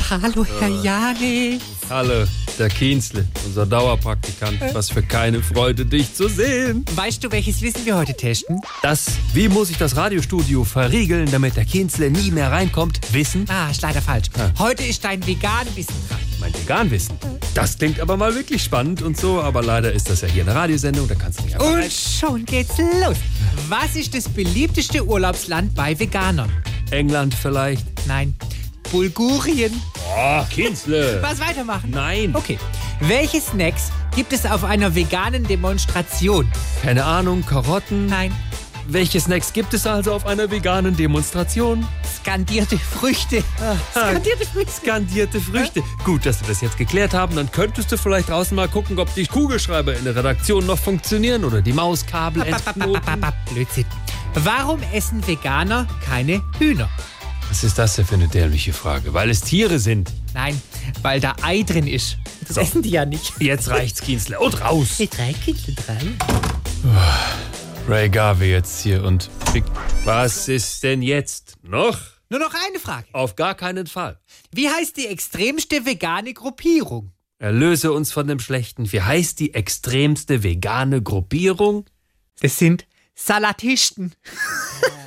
Hallo, Herr Jani. Hallo, der Kienzle, unser Dauerpraktikant. Was für keine Freude, dich zu sehen. Weißt du, welches Wissen wir heute testen? Wie muss ich das Radiostudio verriegeln, damit der Kienzle nie mehr reinkommt? Wissen? Ist leider falsch. Heute ist dein Vegan-Wissen dran. Mein Veganwissen. Das klingt aber mal wirklich spannend und so, aber leider ist das ja hier eine Radiosendung, da kannst du nicht einfach Und schon geht's los. Was ist das beliebteste Urlaubsland bei Veganern? England vielleicht? Nein, Bulgarien. Oh, Kienzle. Was weitermachen? Nein. Okay. Welche Snacks gibt es auf einer veganen Demonstration? Keine Ahnung, Karotten? Nein. Welche Snacks gibt es also auf einer veganen Demonstration? Skandierte Früchte. Skandierte Früchte. Skandierte Früchte. Gut, dass wir das jetzt geklärt haben. Dann könntest du vielleicht draußen mal gucken, ob die Kugelschreiber in der Redaktion noch funktionieren oder die Mauskabel entknoten. Blödsinn. Warum essen Veganer keine Hühner? Was ist das denn für eine dämliche Frage? Weil es Tiere sind. Nein, weil da Ei drin ist. Das essen die ja nicht. Jetzt reicht's, Kienzle. Und raus. Mit 3 Kienzle dran. Ray Garvey jetzt hier und... Was ist denn jetzt noch? Nur noch eine Frage. Auf gar keinen Fall. Wie heißt die extremste vegane Gruppierung? Erlöse uns von dem Schlechten. Wie heißt die extremste vegane Gruppierung? Das sind Salatisten.